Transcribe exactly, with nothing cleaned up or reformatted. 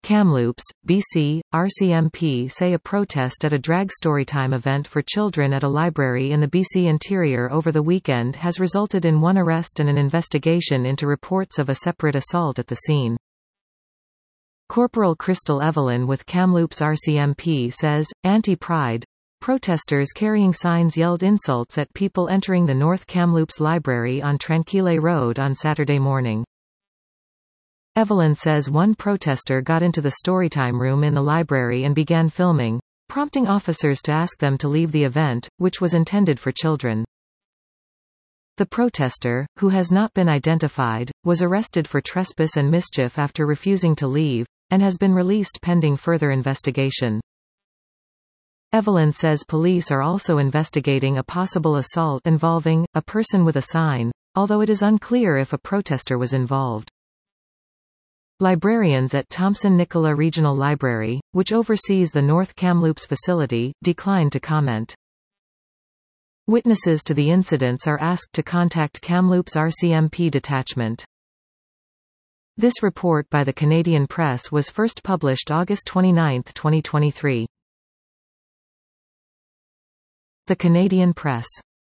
Kamloops, B C, R C M P say a protest at a drag storytime event for children at a library in the B C interior over the weekend has resulted in one arrest and an investigation into reports of a separate assault at the scene. Corporal Crystal Evelyn with Kamloops R C M P says, anti-pride protesters carrying signs yelled insults at people entering the North Kamloops Library on Tranquille Road on Saturday morning. Evelyn says one protester got into the storytime room in the library and began filming, prompting officers to ask them to leave the event, which was intended for children. The protester, who has not been identified, was arrested for trespass and mischief after refusing to leave, and has been released pending further investigation. Evelyn says police are also investigating a possible assault involving a person with a sign, although it is unclear if a protester was involved. Librarians at Thompson-Nicola Regional Library, which oversees the North Kamloops facility, declined to comment. Witnesses to the incidents are asked to contact Kamloops R C M P detachment. This report by the Canadian Press was first published August twenty-ninth, twenty twenty-three. The Canadian Press.